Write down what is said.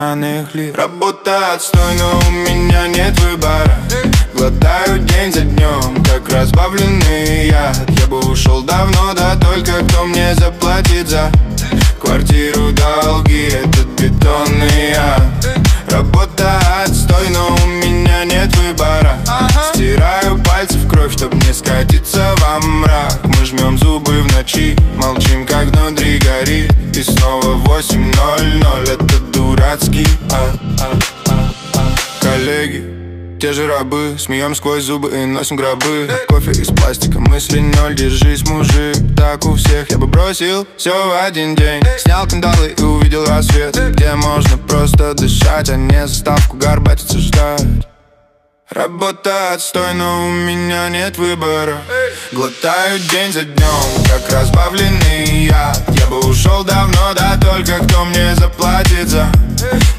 Работа отстой, но у меня нет выбора. Глотаю день за днем, как разбавленный яд. Я бы ушел давно, да только кто мне заплатит за квартиру, долги, этот бетонный ад. Работа отстой, но у меня нет выбора. Стираю пальцы в кровь, чтоб не скатиться во мрак. Мы жмем зубы в ночи, молчим, как внутри горит. И снова 8:00, это дурацкий коллеги, те же рабы, смеем сквозь зубы и носим гробы. Кофе из пластика, мысли ноль, держись, мужик. Так у всех я бы бросил все в один день. Снял кандалы и увидел рассвет, где можно просто дышать, а не заставку горбатиться ждать. Работа отстой, но у меня нет выбора. Глотаю день за днем, как разбавленный яд. Я бы ушел давно, да только кто мне заплатит за